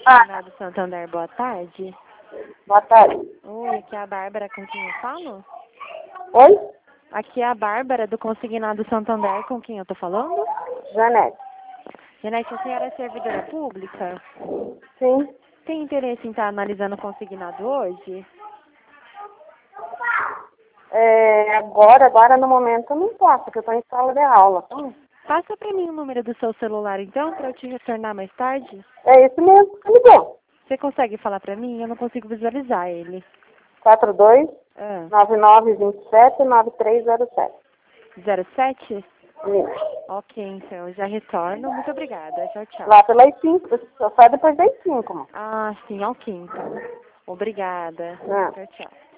Consignado Santander, boa tarde. Boa tarde. Oi, aqui é a Bárbara, com quem eu falo? Oi? Aqui é a Bárbara, do Consignado Santander, com quem eu tô falando? Janete. Janete, a senhora é servidora pública? Sim. Tem interesse em estar analisando o consignado hoje? Agora no momento eu não posso, porque eu estou em sala de aula. Passa pra mim o número do seu celular, então, pra eu te retornar mais tarde. É isso mesmo que ligou. Você consegue falar pra mim? Eu não consigo visualizar ele. 42 Ah, 9927 9307. 07? Isso. Ok, então, eu já retorno. Muito obrigada. Tchau, tchau. Lá pelas 5, só sai depois das 5, mano. Ah, sim, ok, então. Obrigada. Ah. Tchau, tchau.